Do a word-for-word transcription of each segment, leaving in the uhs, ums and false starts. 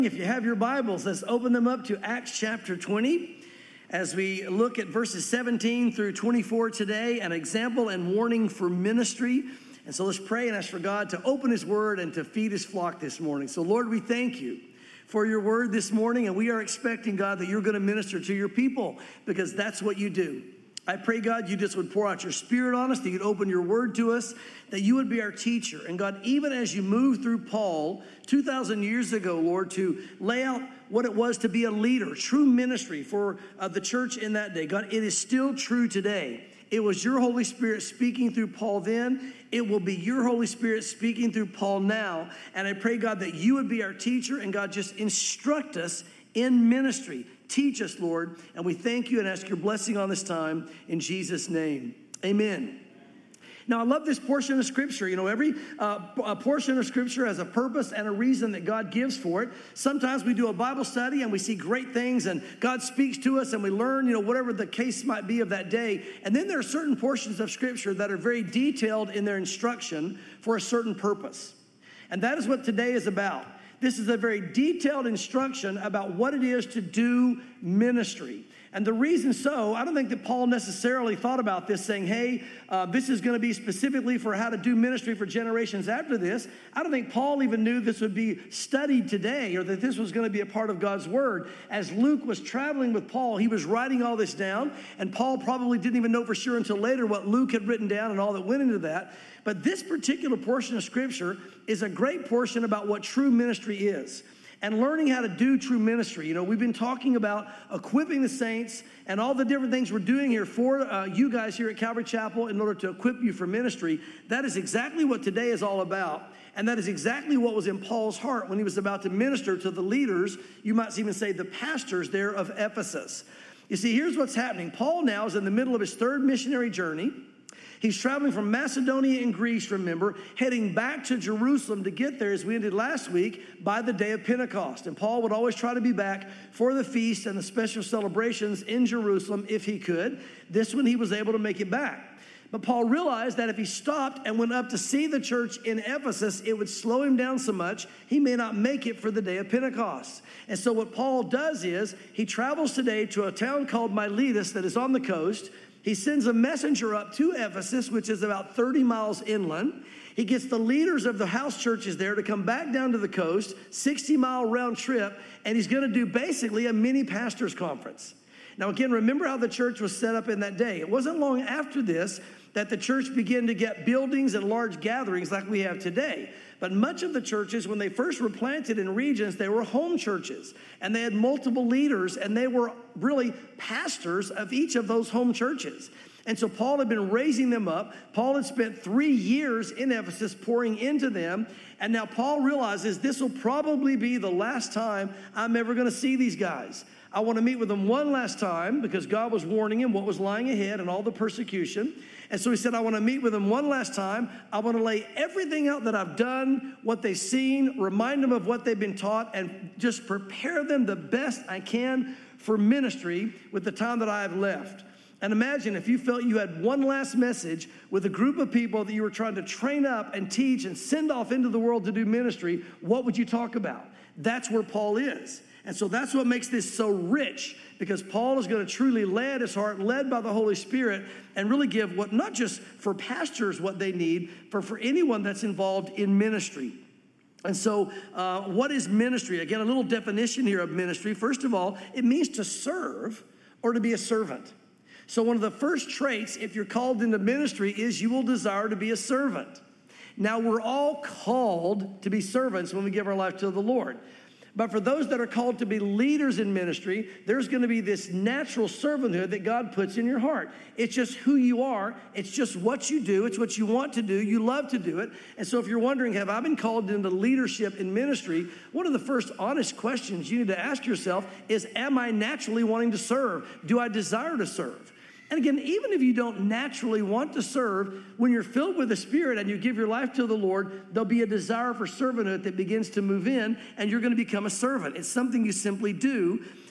If you have your Bibles, let's open them up to Acts chapter twenty as we look at verses seventeen through twenty-four today, an example and warning for ministry. And so let's pray and ask for God to open his word and to feed his flock this morning. So Lord, we thank you for your word this morning, and we are expecting, God, that you're going to minister to your people because that's what you do. I pray, God, you just would pour out your spirit on us, that you'd open your word to us, that you would be our teacher. And God, even as you moved through Paul two thousand years ago, Lord, to lay out what it was to be a leader, true ministry for uh, the church in that day, God, it is still true today. It was your Holy Spirit speaking through Paul then. It will be your Holy Spirit speaking through Paul now. And I pray, God, that you would be our teacher, and God, just instruct us in ministry. Teach us, Lord, and we thank you and ask your blessing on this time in Jesus' name. Amen. Now, I love this portion of Scripture. You know, every uh, a portion of Scripture has a purpose and a reason that God gives for it. Sometimes we do a Bible study and we see great things and God speaks to us and we learn, you know, whatever the case might be of that day. And then there are certain portions of Scripture that are very detailed in their instruction for a certain purpose. And that is what today is about. This is a very detailed instruction about what it is to do ministry. And the reason so, I don't think that Paul necessarily thought about this saying, hey, uh, this is going to be specifically for how to do ministry for generations after this. I don't think Paul even knew this would be studied today or that this was going to be a part of God's word. As Luke was traveling with Paul, he was writing all this down, and Paul probably didn't even know for sure until later what Luke had written down and all that went into that. But this particular portion of Scripture is a great portion about what true ministry is and learning how to do true ministry. You know, we've been talking about equipping the saints and all the different things we're doing here for uh, you guys here at Calvary Chapel in order to equip you for ministry. That is exactly what today is all about. And that is exactly what was in Paul's heart when he was about to minister to the leaders, you might even say the pastors there of Ephesus. You see, here's what's happening. Paul now is in the middle of his third missionary journey. He's traveling from Macedonia and Greece, remember, heading back to Jerusalem to get there, as we ended last week, by the day of Pentecost. And Paul would always try to be back for the feast and the special celebrations in Jerusalem if he could. This one he was able to make it back. But Paul realized that if he stopped and went up to see the church in Ephesus, it would slow him down so much, he may not make it for the day of Pentecost. And so what Paul does is he travels today to a town called Miletus that is on the coast. He sends a messenger up to Ephesus, which is about thirty miles inland. He gets the leaders of the house churches there to come back down to the coast, sixty mile round trip, and he's going to do basically a mini pastors conference. Now, again, remember how the church was set up in that day. It wasn't long after this that the church began to get buildings and large gatherings like we have today. But much of the churches, when they first were planted in regions, they were home churches. And they had multiple leaders, and they were really pastors of each of those home churches. And so Paul had been raising them up. Paul had spent three years in Ephesus pouring into them. And now Paul realizes this will probably be the last time I'm ever going to see these guys. I want to meet with them one last time because God was warning him what was lying ahead and all the persecution. And so he said, I want to meet with them one last time. I want to lay everything out that I've done, what they've seen, remind them of what they've been taught, and just prepare them the best I can for ministry with the time that I have left. And imagine if you felt you had one last message with a group of people that you were trying to train up and teach and send off into the world to do ministry, what would you talk about? That's where Paul is. And so that's what makes this so rich, because Paul is going to truly lay at his heart, led by the Holy Spirit, and really give what, not just for pastors what they need, but for anyone that's involved in ministry. And so uh, what is ministry? Again, a little definition here of ministry. First of all, it means to serve or to be a servant. So one of the first traits, if you're called into ministry, is you will desire to be a servant. Now, we're all called to be servants when we give our life to the Lord. But for those that are called to be leaders in ministry, there's going to be this natural servanthood that God puts in your heart. It's just who you are. It's just what you do. It's what you want to do. You love to do it. And so if you're wondering, have I been called into leadership in ministry? One of the first honest questions you need to ask yourself is, am I naturally wanting to serve? Do I desire to serve? And again, even if you don't naturally want to serve, when you're filled with the Spirit and you give your life to the Lord, there'll be a desire for servanthood that begins to move in, and you're going to become a servant. It's something you simply do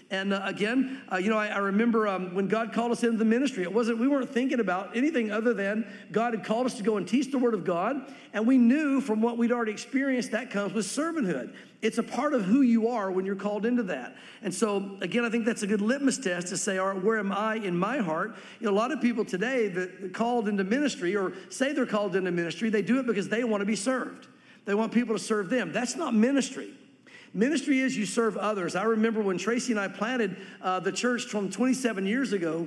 And uh, again, uh, you know, I, I remember um, when God called us into the ministry, it wasn't, we weren't thinking about anything other than God had called us to go and teach the Word of God. And we knew from what we'd already experienced that comes with servanthood. It's a part of who you are when you're called into that. And so, again, I think that's a good litmus test to say, all right, where am I in my heart? You know, a lot of people today that are called into ministry or say they're called into ministry, they do it because they want to be served. They want people to serve them. That's not ministry. Ministry is you serve others. I remember when Tracy and I planted uh, the church from twenty-seven years ago,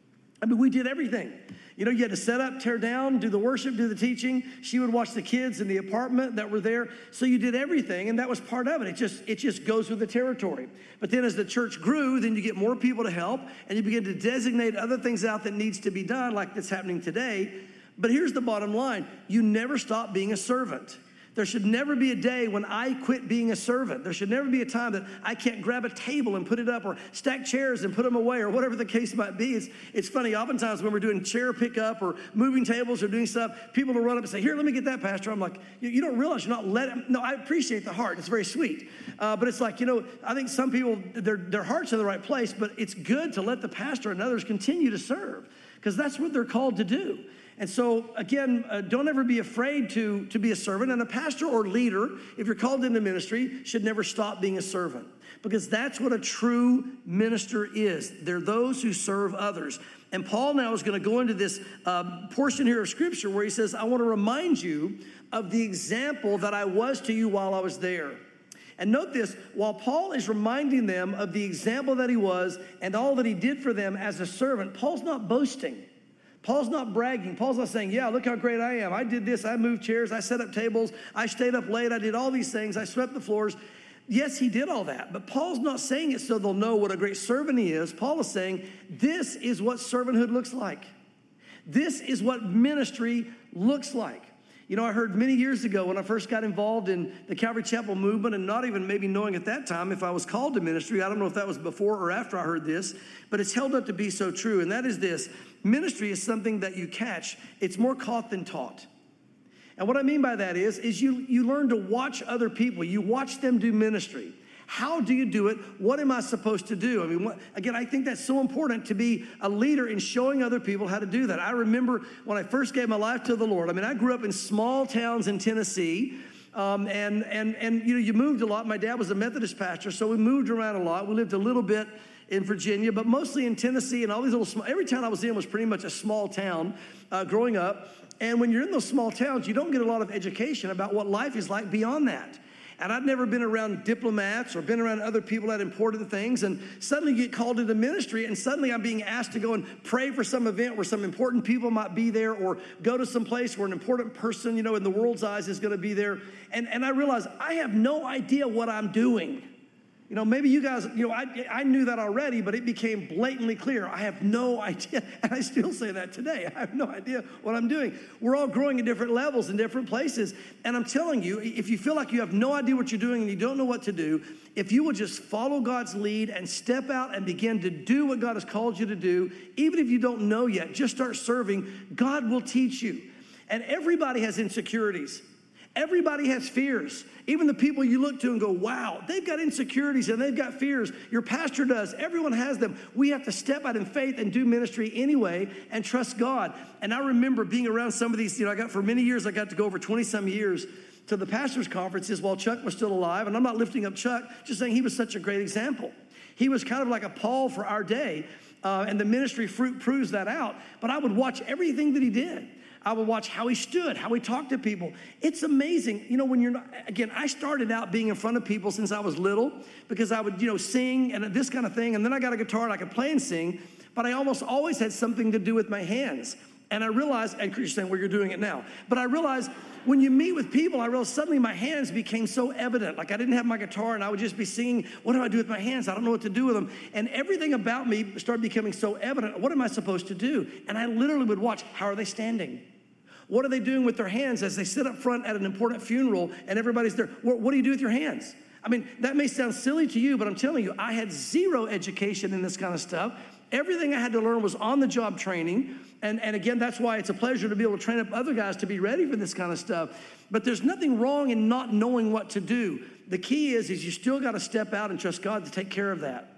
I mean, we did everything. You know, you had to set up, tear down, do the worship, do the teaching. She would watch the kids in the apartment that were there. So you did everything, and that was part of it. It just, it just goes with the territory. But then as the church grew, then you get more people to help, and you begin to designate other things out that needs to be done, like that's happening today. But here's the bottom line. You never stop being a servant. There should never be a day when I quit being a servant. There should never be a time that I can't grab a table and put it up or stack chairs and put them away or whatever the case might be. It's, it's funny, oftentimes when we're doing chair pickup or moving tables or doing stuff, people will run up and say, here, let me get that, Pastor. I'm like, you, you don't realize you're not letting, no, I appreciate the heart. It's very sweet. Uh, but it's like, you know, I think some people, their, their heart's in the right place, but it's good to let the pastor and others continue to serve because that's what they're called to do. And so, again, uh, don't ever be afraid to, to be a servant. And a pastor or leader, if you're called into ministry, should never stop being a servant because that's what a true minister is. They're those who serve others. And Paul now is going to go into this uh, portion here of Scripture where he says, I want to remind you of the example that I was to you while I was there. And note this, while Paul is reminding them of the example that he was and all that he did for them as a servant, Paul's not boasting. Paul's not bragging. Paul's not saying, yeah, look how great I am. I did this. I moved chairs. I set up tables. I stayed up late. I did all these things. I swept the floors. Yes, he did all that. But Paul's not saying it so they'll know what a great servant he is. Paul is saying this is what servanthood looks like. This is what ministry looks like. You know, I heard many years ago when I first got involved in the Calvary Chapel movement and not even maybe knowing at that time if I was called to ministry. I don't know if that was before or after I heard this, but it's held up to be so true. And that is this. Ministry is something that you catch. It's more caught than taught. And what I mean by that is, is you, you learn to watch other people. You watch them do ministry. How do you do it? What am I supposed to do? I mean, what, again, I think that's so important to be a leader in showing other people how to do that. I remember when I first gave my life to the Lord. I mean, I grew up in small towns in Tennessee, um, and and and you know, you moved a lot. My dad was a Methodist pastor, so we moved around a lot. We lived a little bit in Virginia, but mostly in Tennessee, and all these little small. Every town I was in was pretty much a small town uh, growing up. And when you're in those small towns, you don't get a lot of education about what life is like beyond that. And I'd never been around diplomats or been around other people that had important things. And suddenly you get called into ministry, and suddenly I'm being asked to go and pray for some event where some important people might be there, or go to some place where an important person, you know, in the world's eyes is going to be there. And, and I realized I have no idea what I'm doing. You know, maybe you guys, you know, I, I knew that already, but it became blatantly clear. I have no idea, and I still say that today. I have no idea what I'm doing. We're all growing at different levels in different places, and I'm telling you, if you feel like you have no idea what you're doing and you don't know what to do, if you will just follow God's lead and step out and begin to do what God has called you to do, even if you don't know yet, just start serving, God will teach you. And everybody has insecurities. Everybody has fears. Even the people you look to and go, wow, they've got insecurities and they've got fears. Your pastor does. Everyone has them. We have to step out in faith and do ministry anyway and trust God. And I remember being around some of these, you know, I got for many years, I got to go over twenty some years to the pastors' conferences while Chuck was still alive. And I'm not lifting up Chuck, just saying he was such a great example. He was kind of like a Paul for our day. Uh, and the ministry fruit proves that out. But I would watch everything that he did. I would watch how he stood, how he talked to people. It's amazing. You know, when you're not, again, I started out being in front of people since I was little because I would, you know, sing and this kind of thing. And then I got a guitar and I could play and sing, but I almost always had something to do with my hands. And I realized, and you're saying, well, you're doing it now. But I realized when you meet with people, I realized suddenly my hands became so evident. Like I didn't have my guitar and I would just be singing, what do I do with my hands? I don't know what to do with them. And everything about me started becoming so evident. What am I supposed to do? And I literally would watch, how are they standing? What are they doing with their hands as they sit up front at an important funeral and everybody's there? What, what do you do with your hands? I mean, that may sound silly to you, but I'm telling you, I had zero education in this kind of stuff. Everything I had to learn was on-the-job training. And, and again, that's why it's a pleasure to be able to train up other guys to be ready for this kind of stuff. But there's nothing wrong in not knowing what to do. The key is, is you still got to step out and trust God to take care of that.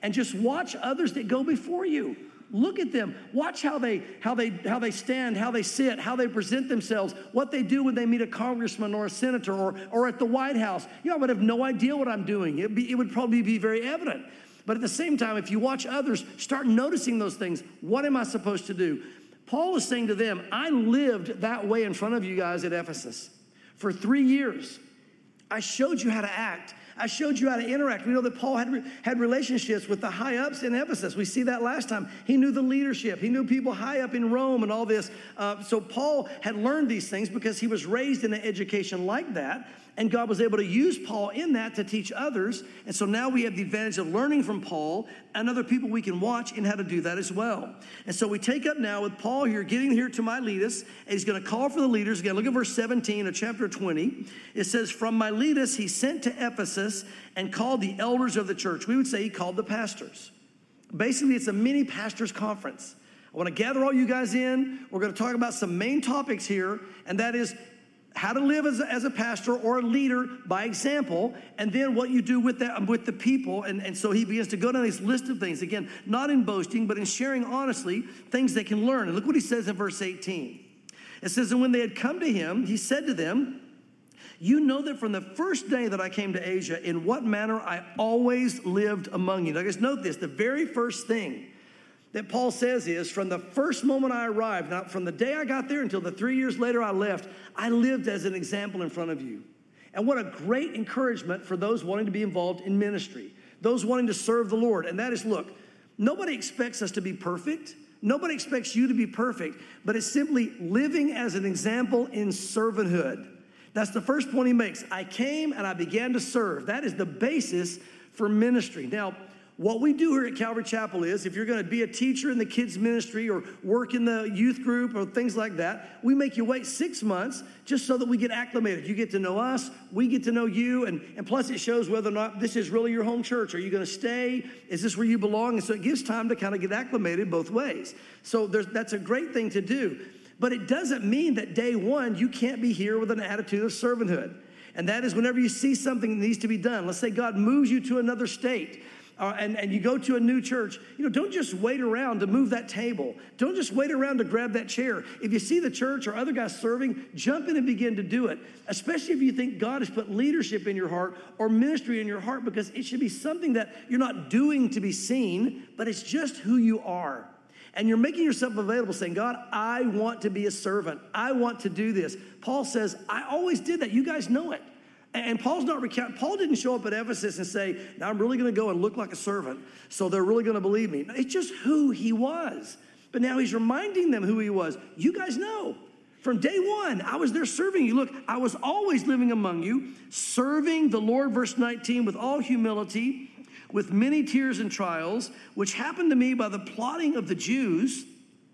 and just watch others that go before you. Look at them. Watch how they how they how they stand, how they sit, how they present themselves, what they do when they meet a congressman or a senator or or at the White House. You know, I would have no idea what I'm doing. It'd be, it would probably be very evident. But at the same time, if you watch others, start noticing those things. What am I supposed to do? Paul is saying to them, I lived that way in front of you guys at Ephesus for three years. I showed you how to act. I showed you how to interact. We know that Paul had, had relationships with the high-ups in Ephesus. We see that last time. He knew the leadership. He knew people high up in Rome and all this. Uh, so Paul had learned these things because he was raised in an education like that. And God was able to use Paul in that to teach others. And so now we have the advantage of learning from Paul and other people we can watch in how to do that as well. And so we take up now with Paul here, getting here to Miletus, and he's going to call for the leaders. Again, look at verse seventeen of chapter twenty. It says, from Miletus he sent to Ephesus and called the elders of the church. We would say he called the pastors. Basically, it's a mini pastors conference. I want to gather all you guys in. We're going to talk about some main topics here, and that is how to live as a, as a pastor or a leader by example, and then what you do with that with the people. And, and so he begins to go down this list of things, again, not in boasting, but in sharing honestly things they can learn. And look what he says in verse eighteen. It says, and when they had come to him, he said to them, you know that from the first day that I came to Asia, in what manner I always lived among you. Now, guys, note this, the very first thing that Paul says is, from the first moment I arrived, not from the day I got there until the three years later I left, I lived as an example in front of you. And what a great encouragement for those wanting to be involved in ministry, those wanting to serve the Lord. And that is, look, nobody expects us to be perfect. Nobody expects you to be perfect, but it's simply living as an example in servanthood. That's the first point he makes. I came and I began to serve. That is the basis for ministry. Now, what we do here at Calvary Chapel is, if you're going to be a teacher in the kids ministry or work in the youth group or things like that, we make you wait six months just so that we get acclimated. You get to know us, we get to know you, and, and plus it shows whether or not this is really your home church. Are you going to stay? Is this where you belong? And so it gives time to kind of get acclimated both ways. So there's, that's a great thing to do. But it doesn't mean that day one you can't be here with an attitude of servanthood. And that is whenever you see something that needs to be done. Let's say God moves you to another state. Uh, and, and you go to a new church, you know, don't just wait around to move that table. Don't just wait around to grab that chair. If you see the church or other guys serving, jump in and begin to do it, especially if you think God has put leadership in your heart or ministry in your heart, because it should be something that you're not doing to be seen, but it's just who you are. And you're making yourself available saying, God, I want to be a servant. I want to do this. Paul says, I always did that. You guys know it. And Paul's not recounting. Paul didn't show up at Ephesus and say, now I'm really going to go and look like a servant, so they're really going to believe me. It's just who he was. But now he's reminding them who he was. You guys know. From day one, I was there serving you. Look, I was always living among you, serving the Lord, verse nineteen, with all humility, with many tears and trials, which happened to me by the plotting of the Jews,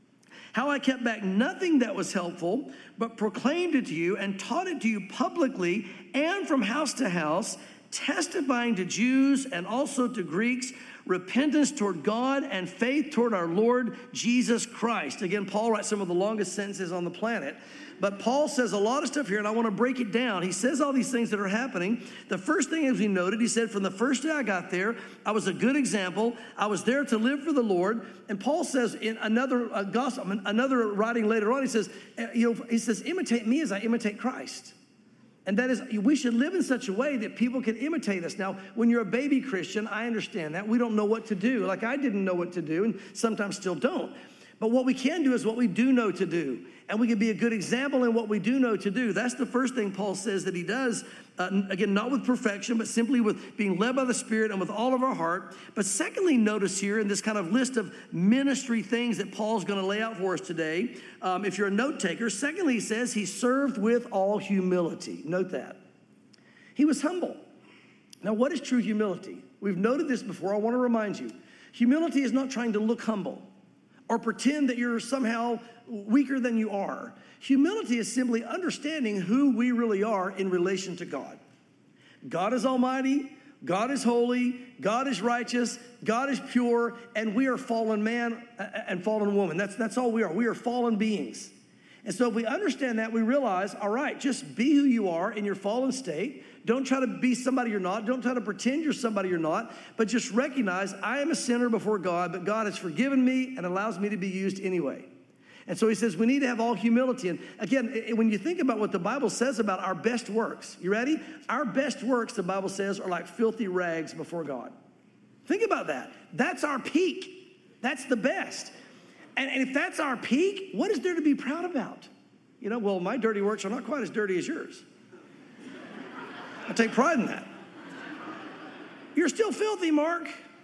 how I kept back nothing that was helpful, but proclaimed it to you and taught it to you publicly and from house to house, testifying to Jews and also to Greeks, repentance toward God and faith toward our Lord Jesus Christ. Again, Paul writes some of the longest sentences on the planet. But Paul says a lot of stuff here, and I want to break it down. He says all these things that are happening. The first thing, as we noted, he said, from the first day I got there, I was a good example. I was there to live for the Lord. And Paul says in another uh, gospel, another writing later on, he says, you know, he says, imitate me as I imitate Christ. And that is, we should live in such a way that people can imitate us. Now, when you're a baby Christian, I understand that. We don't know what to do. Like I didn't know what to do, and sometimes still don't. But what we can do is what we do know to do. And we can be a good example in what we do know to do. That's the first thing Paul says that he does. Uh, again, not with perfection, but simply with being led by the Spirit and with all of our heart. But secondly, notice here in this kind of list of ministry things that Paul's going to lay out for us today, um, if you're a note taker, secondly, he says he served with all humility. Note that. He was humble. Now, what is true humility? We've noted this before. I want to remind you. Humility is not trying to look humble or pretend that you're somehow weaker than you are. Humility is simply understanding who we really are in relation to God. God is almighty, God is holy, God is righteous, God is pure, and we are fallen man and fallen woman. That's, that's all we are. We are fallen beings. And so if we understand that, we realize, all right, just be who you are in your fallen state. Don't try to be somebody you're not. Don't try to pretend you're somebody you're not. But just recognize I am a sinner before God, but God has forgiven me and allows me to be used anyway. And so he says we need to have all humility. And again, when you think about what the Bible says about our best works, you ready? Our best works, the Bible says, are like filthy rags before God. Think about that. That's our peak. That's the best. And, and if that's our peak, what is there to be proud about? You know, well, my dirty works are not quite as dirty as yours. I take pride in that. You're still filthy, Mark.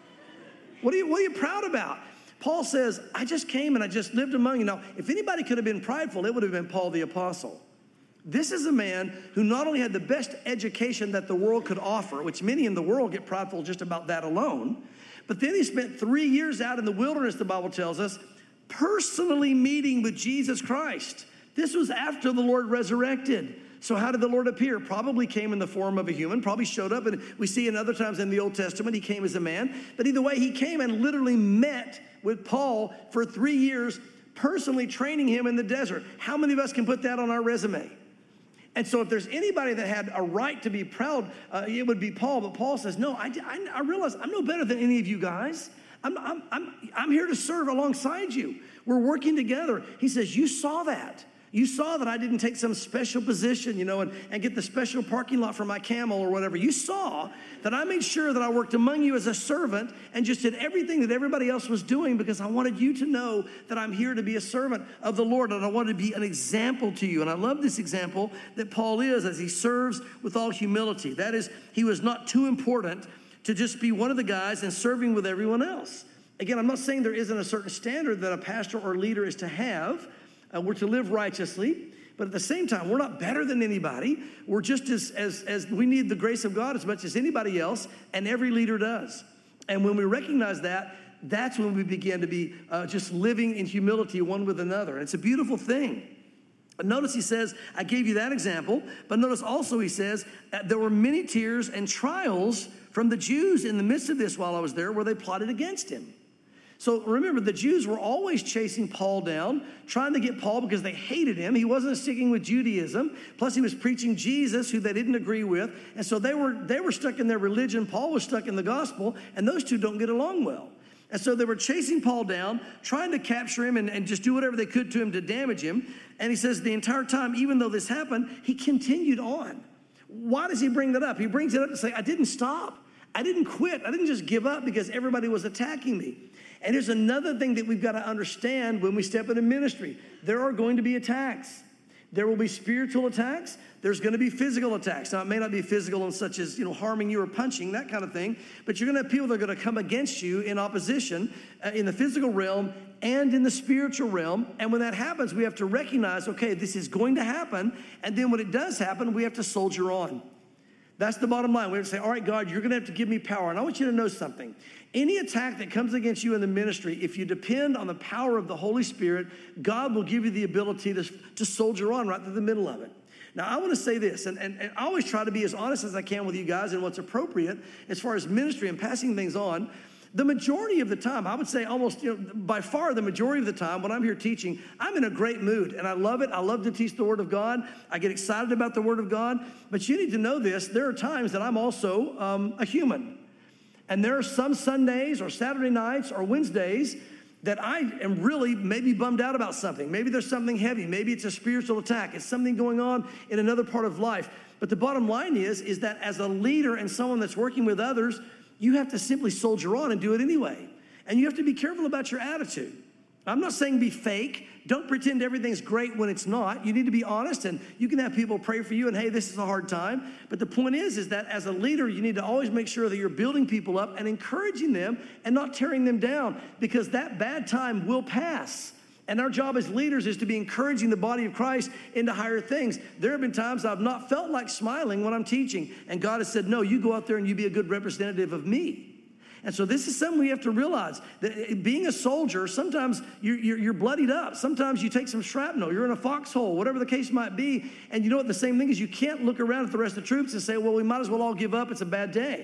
What are you, what are you proud about? Paul says, I just came and I just lived among you. Now, if anybody could have been prideful, it would have been Paul the Apostle. This is a man who not only had the best education that the world could offer, which many in the world get prideful just about that alone, but then he spent three years out in the wilderness, the Bible tells us, personally meeting with Jesus Christ. This was after the Lord resurrected. So how did the Lord appear? Probably came in the form of a human, probably showed up, and we see in other times in the Old Testament, he came as a man. But either way, he came and literally met with Paul for three years, personally training him in the desert. How many of us can put that on our resume? And so if there's anybody that had a right to be proud, uh, it would be Paul. But Paul says, no, I, I, I realize I'm no better than any of you guys. I'm, I'm, I'm, I'm here to serve alongside you. We're working together. He says, you saw that. You saw that I didn't take some special position, you know, and, and get the special parking lot for my camel or whatever. You saw that I made sure that I worked among you as a servant and just did everything that everybody else was doing because I wanted you to know that I'm here to be a servant of the Lord and I wanted to be an example to you. And I love this example that Paul is as he serves with all humility. That is, he was not too important to just be one of the guys and serving with everyone else. Again, I'm not saying there isn't a certain standard that a pastor or leader is to have. Uh, we're to live righteously, but at the same time, we're not better than anybody. We're just as, as, as we need the grace of God as much as anybody else, and every leader does. And when we recognize that, that's when we begin to be uh, just living in humility one with another. And it's a beautiful thing. But notice he says, I gave you that example, but notice also he says, uh, there were many tears and trials from the Jews in the midst of this while I was there where they plotted against him. So remember, the Jews were always chasing Paul down, trying to get Paul because they hated him. He wasn't sticking with Judaism. Plus, he was preaching Jesus, who they didn't agree with. And so they were, they were stuck in their religion. Paul was stuck in the gospel, and those two don't get along well. And so they were chasing Paul down, trying to capture him and, and just do whatever they could to him to damage him. And he says the entire time, even though this happened, he continued on. Why does he bring that up? He brings it up to say, I didn't stop. I didn't quit. I didn't just give up because everybody was attacking me. And there's another thing that we've got to understand when we step into ministry. There are going to be attacks. There will be spiritual attacks. There's going to be physical attacks. Now, it may not be physical and such as, you know, harming you or punching, that kind of thing. But you're going to have people that are going to come against you in opposition uh, in the physical realm and in the spiritual realm. And when that happens, we have to recognize, okay, this is going to happen. And then when it does happen, we have to soldier on. That's the bottom line. We have to say, all right, God, you're going to have to give me power. And I want you to know something. Any attack that comes against you in the ministry, if you depend on the power of the Holy Spirit, God will give you the ability to, to soldier on right through the middle of it. Now, I want to say this, and, and, and I always try to be as honest as I can with you guys and what's appropriate as far as ministry and passing things on. The majority of the time, I would say almost, you know, by far the majority of the time when I'm here teaching, I'm in a great mood and I love it. I love to teach the Word of God. I get excited about the Word of God. But you need to know this. There are times that I'm also um, a human. And there are some Sundays or Saturday nights or Wednesdays that I am really maybe bummed out about something. Maybe there's something heavy. Maybe it's a spiritual attack. It's something going on in another part of life. But the bottom line is, is that as a leader and someone that's working with others, you have to simply soldier on and do it anyway. And you have to be careful about your attitude. I'm not saying be fake. Don't pretend everything's great when it's not. You need to be honest, and you can have people pray for you and, hey, this is a hard time. But the point is, is that as a leader, you need to always make sure that you're building people up and encouraging them and not tearing them down, because that bad time will pass. And our job as leaders is to be encouraging the body of Christ into higher things. There have been times I've not felt like smiling when I'm teaching, and God has said, no, you go out there and you be a good representative of me. And so this is something we have to realize, that being a soldier, sometimes you're, you're, you're bloodied up. Sometimes you take some shrapnel. You're in a foxhole, whatever the case might be. And you know what? The same thing is you can't look around at the rest of the troops and say, well, we might as well all give up. It's a bad day.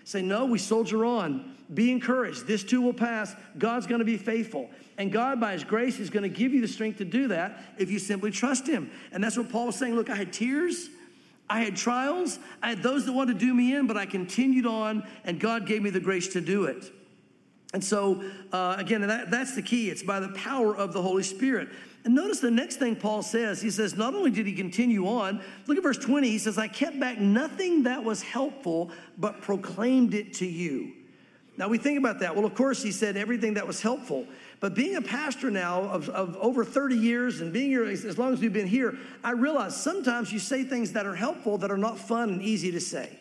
Say, no, we soldier on. Be encouraged. This too will pass. God's going to be faithful. And God, by his grace, is going to give you the strength to do that if you simply trust him. And that's what Paul was saying. Look, I had tears. I had trials. I had those that wanted to do me in, but I continued on, and God gave me the grace to do it. And so, uh, again, that, that's the key. It's by the power of the Holy Spirit. And notice the next thing Paul says. He says, not only did he continue on, look at verse twenty. He says, I kept back nothing that was helpful, but proclaimed it to you. Now, we think about that. Well, of course, he said everything that was helpful. But being a pastor now of, of over thirty years and being here as long as we've been here, I realize sometimes you say things that are helpful that are not fun and easy to say.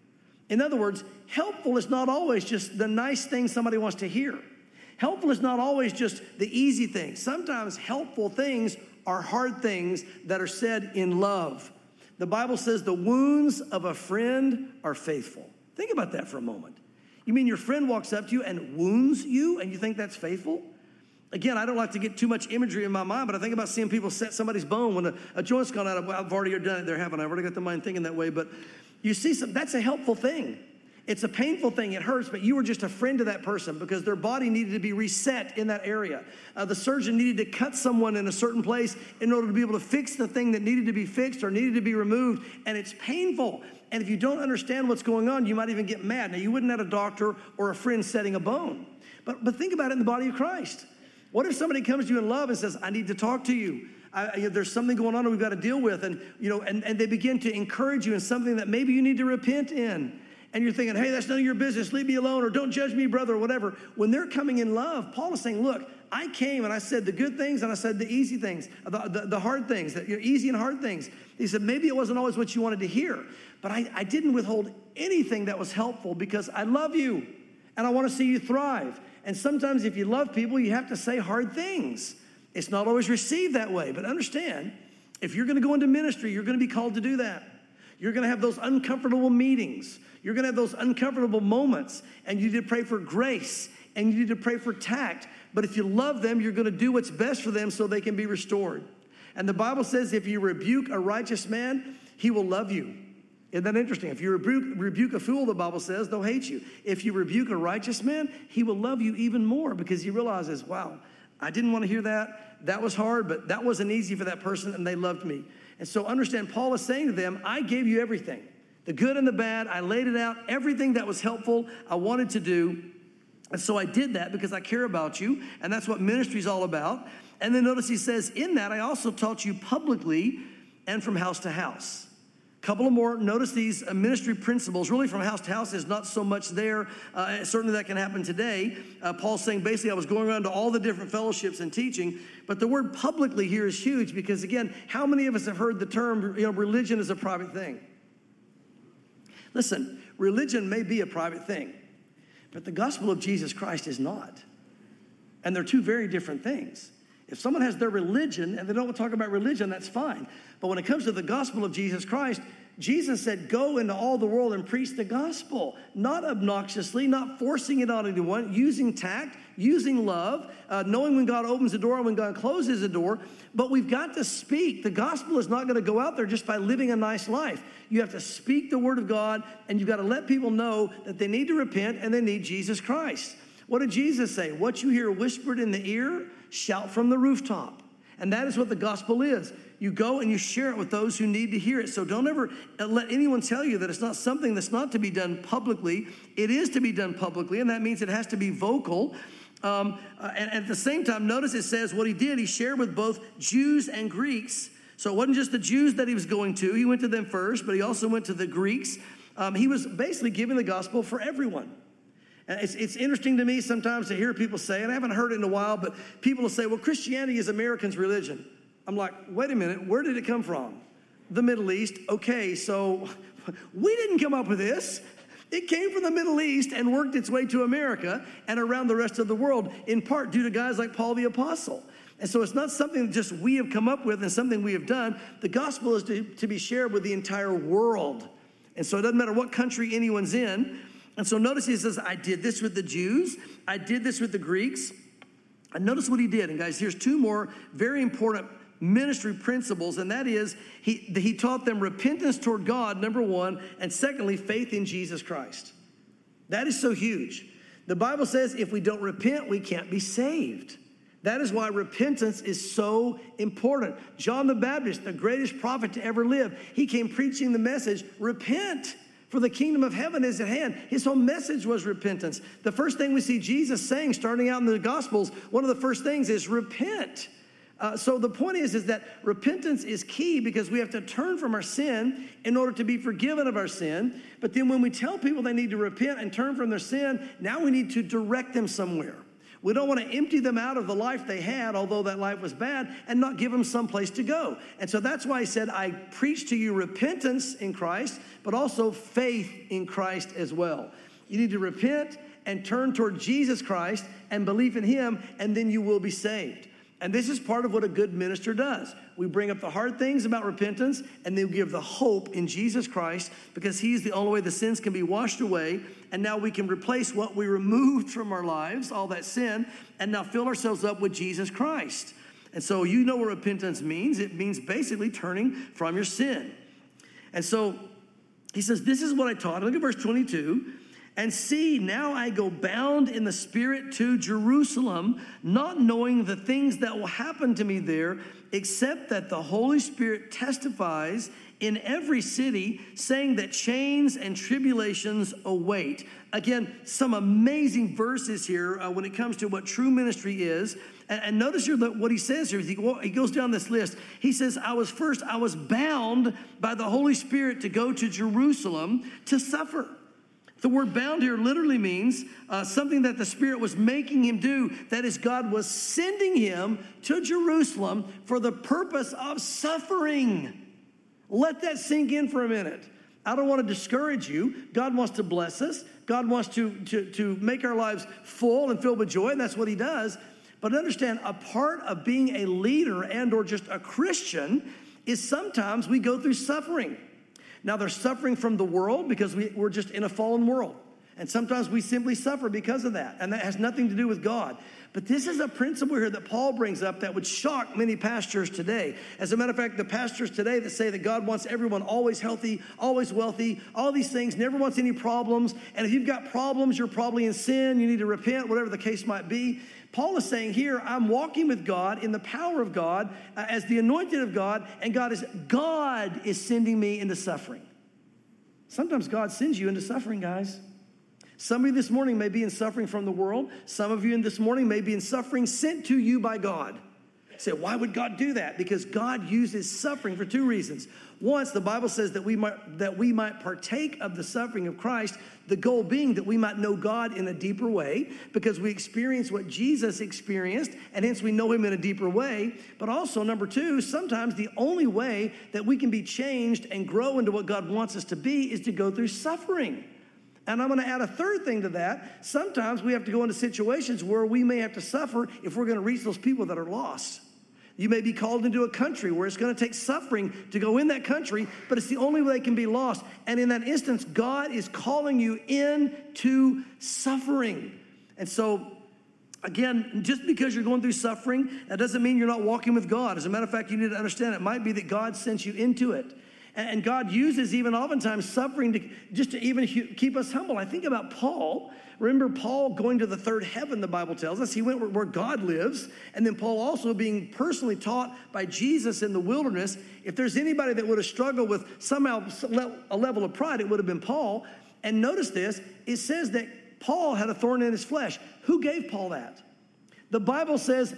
In other words, helpful is not always just the nice thing somebody wants to hear. Helpful is not always just the easy things. Sometimes helpful things are hard things that are said in love. The Bible says the wounds of a friend are faithful. Think about that for a moment. You mean your friend walks up to you and wounds you and you think that's faithful? Again, I don't like to get too much imagery in my mind, but I think about seeing people set somebody's bone when a, a joint's gone out. I've already done it there, haven't I? I've already got the mind thinking that way. But you see, some, that's a helpful thing. It's a painful thing. It hurts, but you were just a friend to that person because their body needed to be reset in that area. Uh, the surgeon needed to cut someone in a certain place in order to be able to fix the thing that needed to be fixed or needed to be removed, and it's painful. And if you don't understand what's going on, you might even get mad. Now, you wouldn't have a doctor or a friend setting a bone, but, but think about it in the body of Christ. What if somebody comes to you in love and says, I need to talk to you. I, there's something going on that we've got to deal with, and, you know, and, and they begin to encourage you in something that maybe you need to repent in. And you're thinking, hey, that's none of your business. Leave me alone, or don't judge me, brother, or whatever. When they're coming in love, Paul is saying, look, I came and I said the good things and I said the easy things, the, the, the hard things, the you know, easy and hard things. He said, maybe it wasn't always what you wanted to hear, but I, I didn't withhold anything that was helpful because I love you and I want to see you thrive. And sometimes if you love people, you have to say hard things. It's not always received that way, but understand, if you're going to go into ministry, you're going to be called to do that. You're going to have those uncomfortable meetings. You're going to have those uncomfortable moments, and you need to pray for grace, and you need to pray for tact. But if you love them, you're going to do what's best for them so they can be restored. And the Bible says if you rebuke a righteous man, he will love you. Isn't that interesting? If you rebuke, rebuke a fool, the Bible says, they'll hate you. If you rebuke a righteous man, he will love you even more because he realizes, wow, I didn't want to hear that. That was hard, but that wasn't easy for that person, and they loved me. And so understand, Paul is saying to them, I gave you everything. The good and the bad, I laid it out. Everything that was helpful, I wanted to do. And so I did that because I care about you, and that's what ministry is all about. And then notice he says, in that I also taught you publicly and from house to house. Couple of more. Notice these uh, ministry principles. Really, from house to house is not so much there. Uh, certainly that can happen today. Uh, Paul's saying basically I was going around to all the different fellowships and teaching. But the word publicly here is huge because, again, how many of us have heard the term, you know, religion is a private thing? Listen, religion may be a private thing, but the gospel of Jesus Christ is not. And they're two very different things. If someone has their religion and they don't talk about religion, that's fine. But when it comes to the gospel of Jesus Christ, Jesus said, go into all the world and preach the gospel, not obnoxiously, not forcing it on anyone, using tact, using love, uh, knowing when God opens the door and when God closes the door. But we've got to speak. The gospel is not going to go out there just by living a nice life. You have to speak the word of God, and you've got to let people know that they need to repent and they need Jesus Christ. What did Jesus say? What you hear whispered in the ear, shout from the rooftop. And that is what the gospel is. You go and you share it with those who need to hear it. So don't ever let anyone tell you that it's not something that's not to be done publicly. It is to be done publicly, and that means it has to be vocal. Um, uh, and, and at the same time, notice it says what he did, he shared with both Jews and Greeks. So it wasn't just the Jews that he was going to. He went to them first, but he also went to the Greeks. Um, he was basically giving the gospel for everyone. And it's, it's interesting to me sometimes to hear people say, and I haven't heard it in a while, but people will say, well, Christianity is Americans' religion. I'm like, wait a minute, where did it come from? The Middle East. Okay, so we didn't come up with this. It came from the Middle East and worked its way to America and around the rest of the world, in part due to guys like Paul the Apostle. And so it's not something that just we have come up with and something we have done. The gospel is to, to be shared with the entire world. And so it doesn't matter what country anyone's in. And so notice he says, I did this with the Jews. I did this with the Greeks. And notice what he did. And guys, here's two more very important ministry principles. And that is, he, he taught them repentance toward God, number one. And secondly, faith in Jesus Christ. That is so huge. The Bible says if we don't repent, we can't be saved. That is why repentance is so important. John the Baptist, the greatest prophet to ever live, he came preaching the message, repent, for the kingdom of heaven is at hand. His whole message was repentance. The first thing we see Jesus saying, starting out in the Gospels, one of the first things is repent. Uh, so the point is, is that repentance is key because we have to turn from our sin in order to be forgiven of our sin. But then when we tell people they need to repent and turn from their sin, now we need to direct them somewhere. We don't want to empty them out of the life they had, although that life was bad, and not give them some place to go. And so that's why he said, I preach to you repentance in Christ, but also faith in Christ as well. You need to repent and turn toward Jesus Christ and believe in him, and then you will be saved. And this is part of what a good minister does. We bring up the hard things about repentance, and then we give the hope in Jesus Christ, because he's the only way the sins can be washed away. And now we can replace what we removed from our lives, all that sin, and now fill ourselves up with Jesus Christ. And so you know what repentance means. It means basically turning from your sin. And so he says, this is what I taught. Look at verse twenty-two. And see, now I go bound in the Spirit to Jerusalem, not knowing the things that will happen to me there, except that the Holy Spirit testifies in every city, saying that chains and tribulations await. Again, some amazing verses here uh, when it comes to what true ministry is. And, and notice here what he says here. He, he goes down this list. He says, I was first, I was bound by the Holy Spirit to go to Jerusalem to suffer. The word bound here literally means uh, something that the Spirit was making him do. That is, God was sending him to Jerusalem for the purpose of suffering. Let that sink in for a minute. I don't want to discourage you. God wants to bless us. God wants to, to, to make our lives full and filled with joy, and that's what he does. But understand, a part of being a leader and or just a Christian is sometimes we go through suffering. Now, they're suffering from the world because we, we're just in a fallen world. And sometimes we simply suffer because of that. And that has nothing to do with God. But this is a principle here that Paul brings up that would shock many pastors today. As a matter of fact, the pastors today that say that God wants everyone always healthy, always wealthy, all these things, never wants any problems. And if you've got problems, you're probably in sin, you need to repent, whatever the case might be. Paul is saying here, I'm walking with God in the power of God uh, as the anointed of God, and God is God is sending me into suffering. Sometimes God sends you into suffering, guys. Some of you this morning may be in suffering from the world. Some of you in this morning may be in suffering sent to you by God. You say, why would God do that? Because God uses suffering for two reasons. Once, the Bible says that we might that we might partake of the suffering of Christ, the goal being that we might know God in a deeper way, because we experience what Jesus experienced, and hence we know him in a deeper way. But also, number two, sometimes the only way that we can be changed and grow into what God wants us to be is to go through suffering. And I'm going to add a third thing to that. Sometimes we have to go into situations where we may have to suffer if we're going to reach those people that are lost. You may be called into a country where it's going to take suffering to go in that country, but it's the only way they can be lost. And in that instance, God is calling you into suffering. And so, again, just because you're going through suffering, that doesn't mean you're not walking with God. As a matter of fact, you need to understand it might be that God sent you into it. And God uses even oftentimes suffering to just to even keep us humble. I think about Paul. Remember Paul going to the third heaven, the Bible tells us. He went where God lives. And then Paul also being personally taught by Jesus in the wilderness. If there's anybody that would have struggled with somehow a level of pride, it would have been Paul. And notice this. It says that Paul had a thorn in his flesh. Who gave Paul that? The Bible says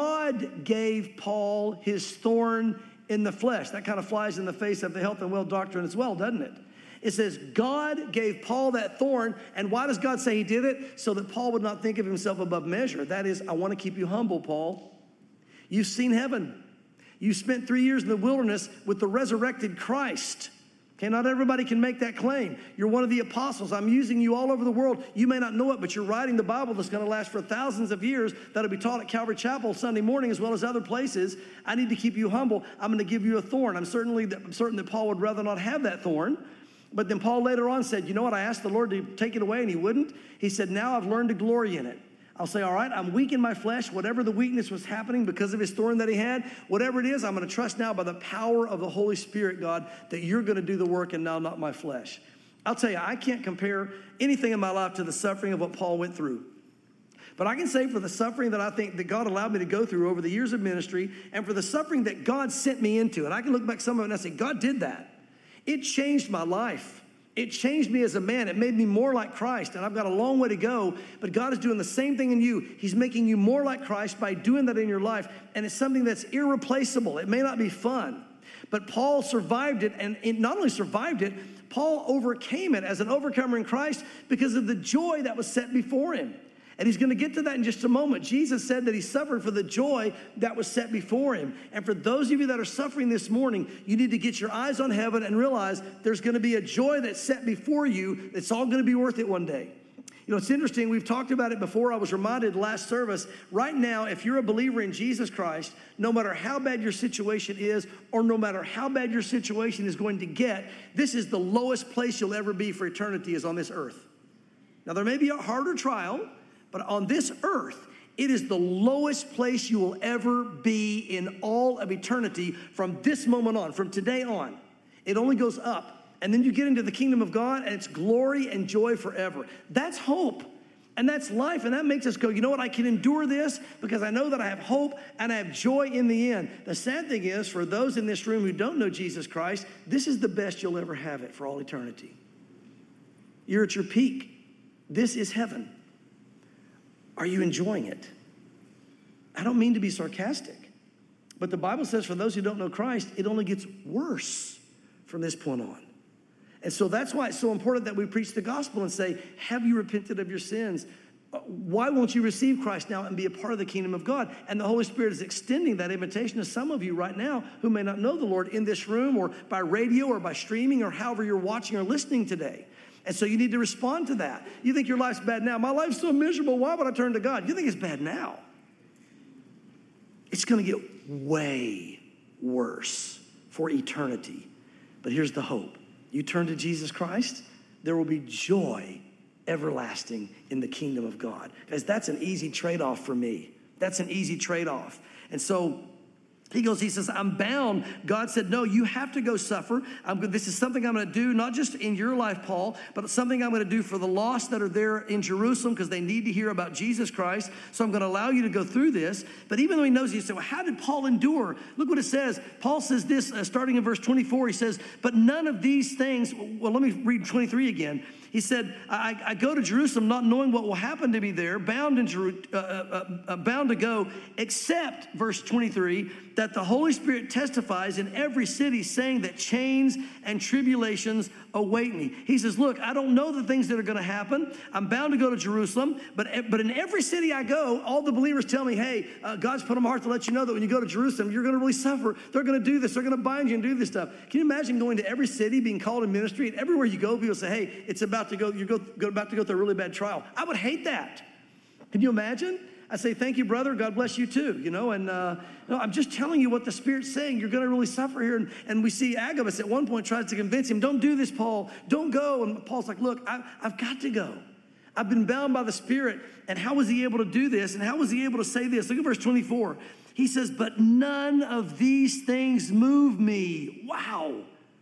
God gave Paul his thorn in the flesh. That kind of flies in the face of the health and wealth doctrine as well, doesn't it? It says God gave Paul that thorn. And why does God say he did it? So that Paul would not think of himself above measure. That is, I want to keep you humble, Paul. You've seen heaven. You spent three years in the wilderness with the resurrected Christ. Okay, not everybody can make that claim. You're one of the apostles. I'm using you all over the world. You may not know it, but you're writing the Bible that's going to last for thousands of years. That'll be taught at Calvary Chapel Sunday morning as well as other places. I need to keep you humble. I'm going to give you a thorn. I'm certainly I'm certain that Paul would rather not have that thorn. But then Paul later on said, you know what? I asked the Lord to take it away, and he wouldn't. He said, now I've learned to glory in it. I'll say, all right, I'm weak in my flesh. Whatever the weakness was happening because of his thorn that he had, whatever it is, I'm going to trust now by the power of the Holy Spirit, God, that you're going to do the work and now not my flesh. I'll tell you, I can't compare anything in my life to the suffering of what Paul went through. But I can say for the suffering that I think that God allowed me to go through over the years of ministry, and for the suffering that God sent me into, and I can look back some of it and I say, God did that. It changed my life. It changed me as a man. It made me more like Christ, and I've got a long way to go, but God is doing the same thing in you. He's making you more like Christ by doing that in your life, and it's something that's irreplaceable. It may not be fun, but Paul survived it, and it not only survived it, Paul overcame it as an overcomer in Christ because of the joy that was set before him. And he's going to get to that in just a moment. Jesus said that he suffered for the joy that was set before him. And for those of you that are suffering this morning, you need to get your eyes on heaven and realize there's going to be a joy that's set before you. It's all going to be worth it one day. You know, it's interesting. We've talked about it before. I was reminded last service. Right now, if you're a believer in Jesus Christ, no matter how bad your situation is, or no matter how bad your situation is going to get, this is the lowest place you'll ever be for eternity, is on this earth. Now, there may be a harder trial, but on this earth, it is the lowest place you will ever be in all of eternity from this moment on, from today on. It only goes up. And then you get into the kingdom of God, and it's glory and joy forever. That's hope, and that's life, and that makes us go, you know what, I can endure this because I know that I have hope and I have joy in the end. The sad thing is, for those in this room who don't know Jesus Christ, this is the best you'll ever have it for all eternity. You're at your peak. This is heaven. Are you enjoying it? I don't mean to be sarcastic, but the Bible says for those who don't know Christ, it only gets worse from this point on. And so that's why it's so important that we preach the gospel and say, have you repented of your sins? Why won't you receive Christ now and be a part of the kingdom of God? And the Holy Spirit is extending that invitation to some of you right now who may not know the Lord in this room or by radio or by streaming or however you're watching or listening today. And so you need to respond to that. You think your life's bad now. My life's so miserable. Why would I turn to God? You think it's bad now. It's going to get way worse for eternity. But here's the hope. You turn to Jesus Christ, there will be joy everlasting in the kingdom of God. Guys, that's an easy trade-off for me. That's an easy trade-off. And so he goes, he says, I'm bound. God said, no, you have to go suffer. I'm, this is something I'm going to do, not just in your life, Paul, but it's something I'm going to do for the lost that are there in Jerusalem because they need to hear about Jesus Christ. So I'm going to allow you to go through this. But even though he knows, you say, well, how did Paul endure? Look what it says. Paul says this, uh, starting in verse twenty-four, he says, but none of these things, well, let me read twenty-three again. He said, I, I go to Jerusalem not knowing what will happen to me there, bound, in Jeru- uh, uh, uh, bound to go, except, verse twenty-three, that the Holy Spirit testifies in every city saying that chains and tribulations await me. He says, look, I don't know the things that are going to happen. I'm bound to go to Jerusalem, but, but in every city I go, all the believers tell me, hey, uh, God's put on my heart to let you know that when you go to Jerusalem, you're going to really suffer. They're going to do this. They're going to bind you and do this stuff. Can you imagine going to every city, being called in ministry, and everywhere you go, people say, hey, it's about to go, you're go, go, about to go through a really bad trial. I would hate that. Can you imagine? I say, thank you, brother. God bless you too, you know, and uh, no, I'm just telling you what the Spirit's saying. You're going to really suffer here. And, and we see Agabus at one point tries to convince him, don't do this, Paul. Don't go. And Paul's like, look, I, I've got to go. I've been bound by the Spirit. And how was he able to do this? And how was he able to say this? Look at verse twenty-four. He says, but none of these things move me. Wow.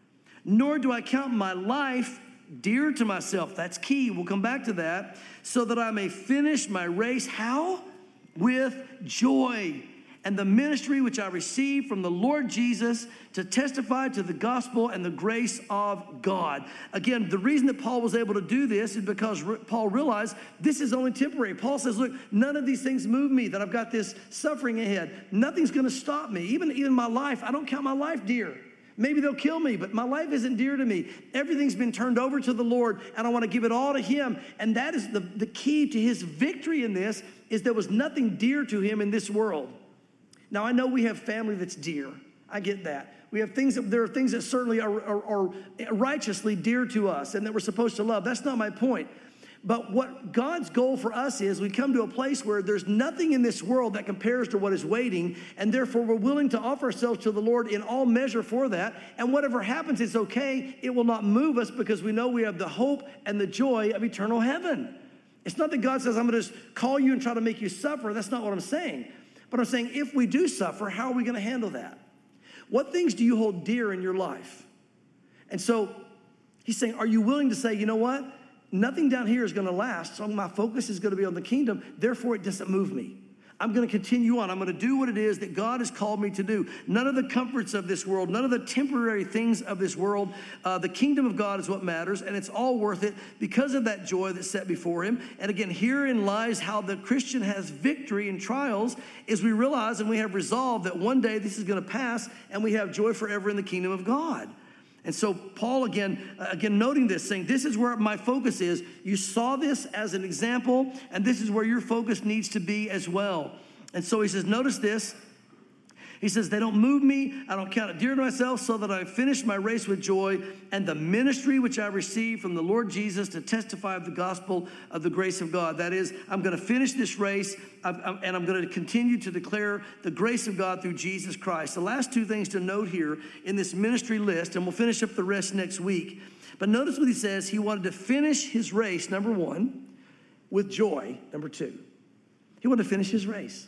Nor do I count my life dear to myself. That's key. We'll come back to that. So that I may finish my race. How? With joy, and the ministry which I received from the Lord Jesus to testify to the gospel and the grace of God. Again, the reason that Paul was able to do this is because Paul realized this is only temporary. Paul says, look, none of these things move me, that I've got this suffering ahead. Nothing's going to stop me. Even, even my life, I don't count my life dear. Maybe they'll kill me, but my life isn't dear to me. Everything's been turned over to the Lord, and I want to give it all to him. And that is the, the key to his victory in this, is there was nothing dear to him in this world. Now, I know we have family that's dear. I get that. We have things that, there are things that certainly are, are, are righteously dear to us and that we're supposed to love. That's not my point. But what God's goal for us is we come to a place where there's nothing in this world that compares to what is waiting, and therefore we're willing to offer ourselves to the Lord in all measure for that. And whatever happens, it's okay. It will not move us because we know we have the hope and the joy of eternal heaven. It's not that God says, I'm going to just call you and try to make you suffer. That's not what I'm saying. But I'm saying if we do suffer, how are we going to handle that? What things do you hold dear in your life? And so He's saying, are you willing to say, you know what? Nothing down here is going to last, so my focus is going to be on the kingdom. Therefore, it doesn't move me. I'm going to continue on. I'm going to do what it is that God has called me to do. None of the comforts of this world, none of the temporary things of this world. Uh, the kingdom of God is what matters, and it's all worth it because of that joy that's set before him. And again, herein lies how the Christian has victory in trials, is we realize and we have resolved that one day this is going to pass, and we have joy forever in the kingdom of God. And so Paul, again, uh, again, noting this, saying, this is where my focus is. You saw this as an example, and this is where your focus needs to be as well. And so he says, notice this. He says, they don't move me. I don't count it dear to myself, so that I finish my race with joy and the ministry which I received from the Lord Jesus to testify of the gospel of the grace of God. That is, I'm going to finish this race, and I'm going to continue to declare the grace of God through Jesus Christ. The last two things to note here in this ministry list, and we'll finish up the rest next week. But notice what he says. He wanted to finish his race, number one, with joy, number two. He wanted to finish his race.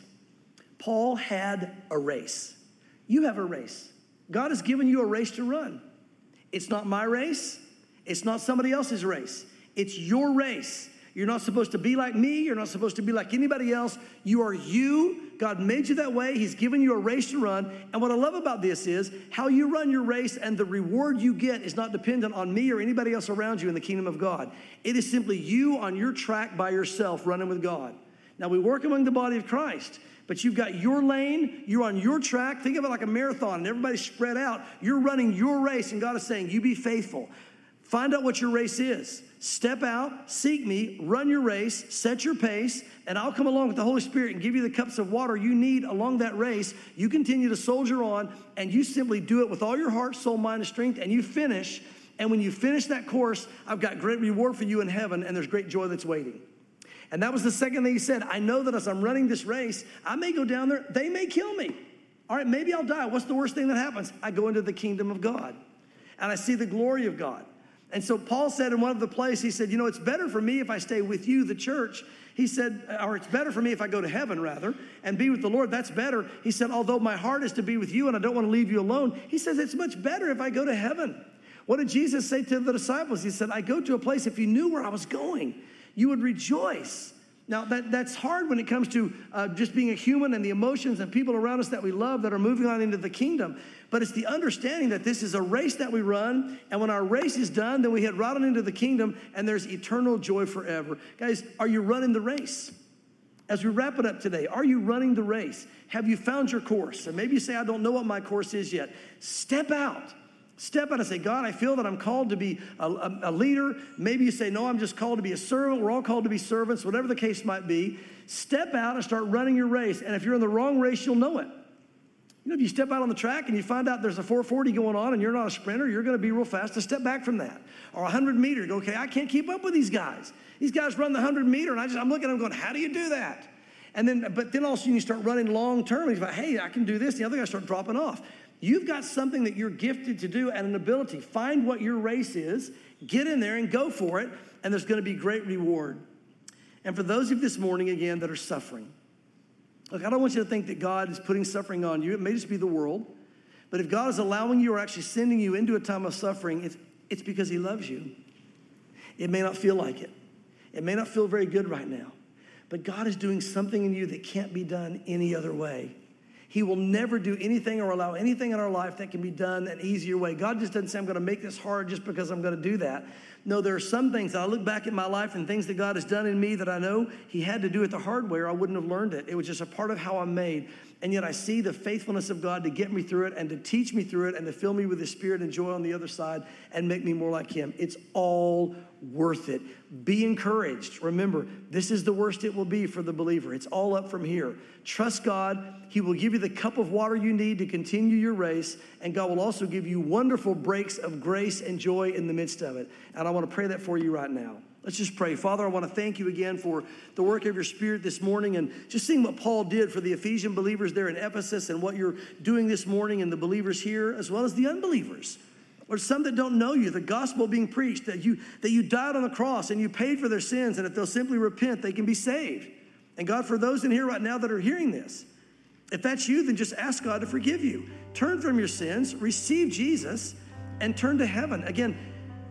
Paul had a race. You have a race. God has given you a race to run. It's not my race. It's not somebody else's race. It's your race. You're not supposed to be like me. You're not supposed to be like anybody else. You are you. God made you that way. He's given you a race to run. And what I love about this is how you run your race and the reward you get is not dependent on me or anybody else around you in the kingdom of God. It is simply you on your track by yourself running with God. Now, we work among the body of Christ, but you've got your lane, you're on your track. Think of it like a marathon, and everybody's spread out. You're running your race, and God is saying, you be faithful. Find out what your race is. Step out, seek me, run your race, set your pace, and I'll come along with the Holy Spirit and give you the cups of water you need along that race. You continue to soldier on, and you simply do it with all your heart, soul, mind, and strength, and you finish. And when you finish that course, I've got great reward for you in heaven, and there's great joy that's waiting. And that was the second thing he said. I know that as I'm running this race, I may go down there. They may kill me. All right, maybe I'll die. What's the worst thing that happens? I go into the kingdom of God, and I see the glory of God. And so Paul said in one of the places, he said, you know, it's better for me if I stay with you, the church. He said, or it's better for me if I go to heaven, rather, and be with the Lord. That's better. He said, although my heart is to be with you and I don't want to leave you alone, he says, it's much better if I go to heaven. What did Jesus say to the disciples? He said, I go to a place, if you knew where I was going, you would rejoice. Now, that, that's hard when it comes to uh, just being a human and the emotions and people around us that we love that are moving on into the kingdom. But it's the understanding that this is a race that we run, and when our race is done, then we head right on into the kingdom, and there's eternal joy forever. Guys, are you running the race? As we wrap it up today, are you running the race? Have you found your course? And maybe you say, I don't know what my course is yet. Step out. Step out and say, God, I feel that I'm called to be a, a, a leader. Maybe you say, no, I'm just called to be a servant. We're all called to be servants, whatever the case might be. Step out and start running your race. And if you're in the wrong race, you'll know it. You know, if you step out on the track and you find out there's a four forty going on and you're not a sprinter, you're going to be real fast to step back from that. Or a one hundred meter, go, okay, I can't keep up with these guys. These guys run the one hundred meter, and I just, I'm looking at them going, how do you do that? And then, but then all of a sudden you start running long term, and you're like, hey, I can do this. And the other guys start dropping off. You've got something that you're gifted to do and an ability. Find what your race is, get in there and go for it, and there's going to be great reward. And for those of you this morning, again, that are suffering, look, I don't want you to think that God is putting suffering on you. It may just be the world. But if God is allowing you or actually sending you into a time of suffering, it's, it's because he loves you. It may not feel like it. It may not feel very good right now. But God is doing something in you that can't be done any other way. He will never do anything or allow anything in our life that can be done an easier way. God just doesn't say, I'm going to make this hard just because I'm going to do that. No, there are some things that I look back at my life and things that God has done in me that I know he had to do it the hard way or I wouldn't have learned it. It was just a part of how I'm made. And yet I see the faithfulness of God to get me through it and to teach me through it and to fill me with his spirit and joy on the other side and make me more like him. It's all worth it. Be encouraged. Remember, this is the worst it will be for the believer. It's all up from here. Trust God. He will give you the cup of water you need to continue your race, and God will also give you wonderful breaks of grace and joy in the midst of it. And I want to pray that for you right now. Let's just pray. Father, I want to thank you again for the work of your Spirit this morning and just seeing what Paul did for the Ephesian believers there in Ephesus and what you're doing this morning and the believers here as well as the unbelievers. Or some that don't know you, the gospel being preached, that you, that you died on the cross and you paid for their sins, and if they'll simply repent, they can be saved. And God, for those in here right now that are hearing this, if that's you, then just ask God to forgive you. Turn from your sins, receive Jesus, and turn to heaven. Again,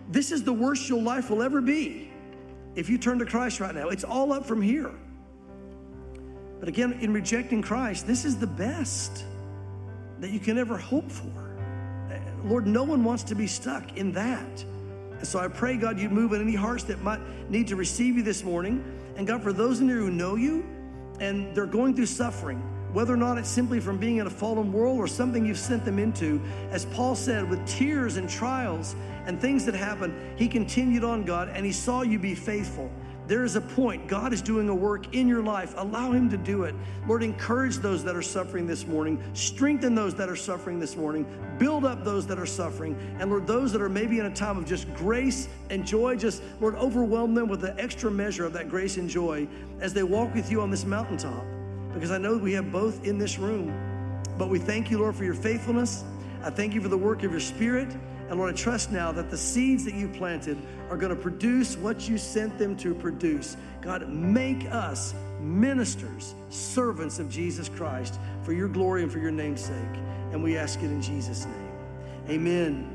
this is the worst your life will ever be if you turn to Christ right now. It's all up from here. But again, in rejecting Christ, this is the best that you can ever hope for. Lord, no one wants to be stuck in that. And so I pray, God, you'd move in any hearts that might need to receive you this morning. And God, for those in here who know you and they're going through suffering, whether or not it's simply from being in a fallen world or something you've sent them into, as Paul said, with tears and trials and things that happened, he continued on, God, and he saw you be faithful. There is a point. God is doing a work in your life. Allow him to do it. Lord, encourage those that are suffering this morning. Strengthen those that are suffering this morning. Build up those that are suffering. And Lord, those that are maybe in a time of just grace and joy, just, Lord, overwhelm them with the extra measure of that grace and joy as they walk with you on this mountaintop. Because I know we have both in this room. But we thank you, Lord, for your faithfulness. I thank you for the work of your Spirit. And Lord, I trust now that the seeds that you planted are going to produce what you sent them to produce. God, make us ministers, servants of Jesus Christ for your glory and for your name's sake. And we ask it in Jesus' name. Amen.